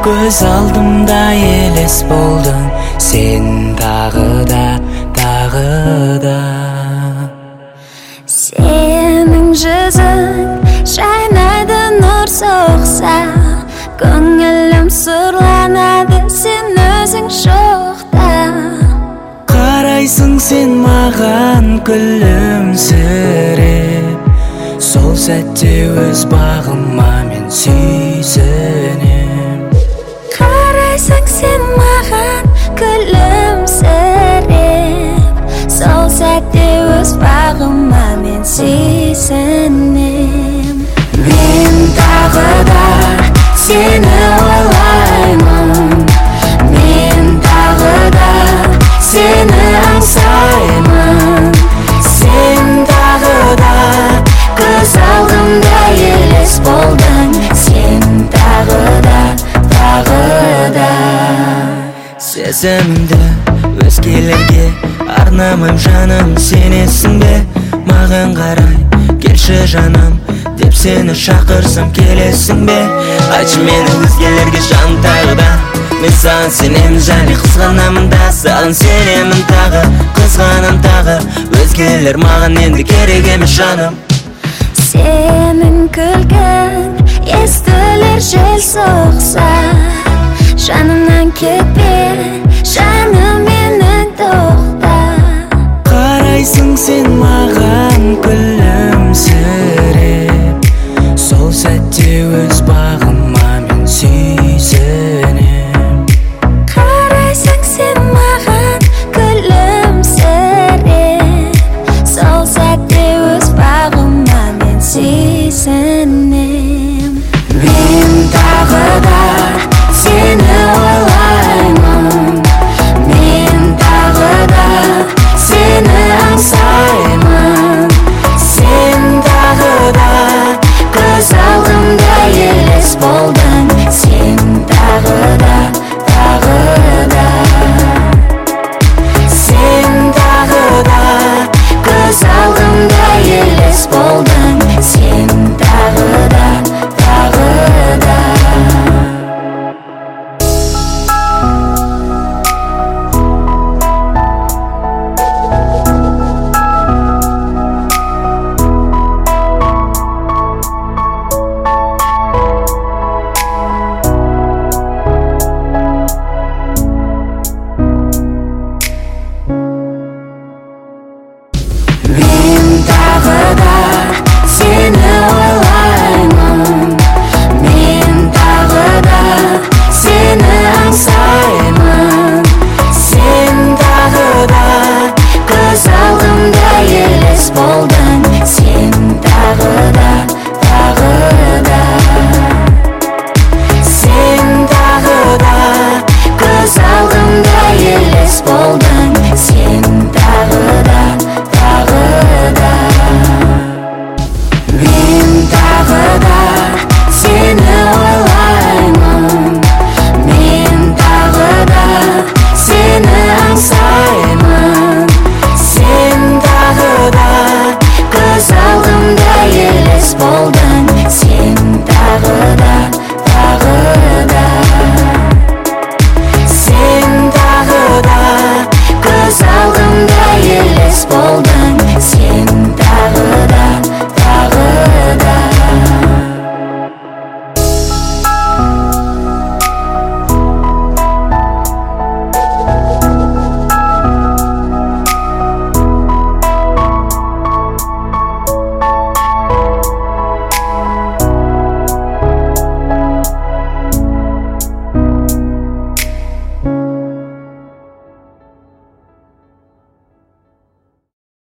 Көз алдымда елес болдың, сен тағы да Сенің жүзің шайнайды нұр соқса, көңілім сұрланады сен өзің жоқта. Қарайсың сен маған күлімсіреп, сол сәтте өз бағыма мен сүйсінем. Қарайсың сен маған күлімсіреп, сол сәтте өз бағыма мен сүйсінем. Мен тағы да сені ойлаймын, мен тағы да сені аңсаймын. Сен тағы да көз алдымда елес болдың, сен тағы да Сезімімді өзгелерге арнамайм жаным, сенесің бе? Маған қарай келші жаным, деп сені шақырсам келесің бе? Айтшы мені өзгелерге жаным тағы да, мен саған сенемін және қызғанамын да, саған сенемін тағы, қызғанам тағы. Өзгелер маған енді керек емес жаным. Сенің күлкің естілер жел соқса, жанымнан кетпе, жаным менің тоқта. Қарайсың сен маған күлімсіреп, сол сәтте өз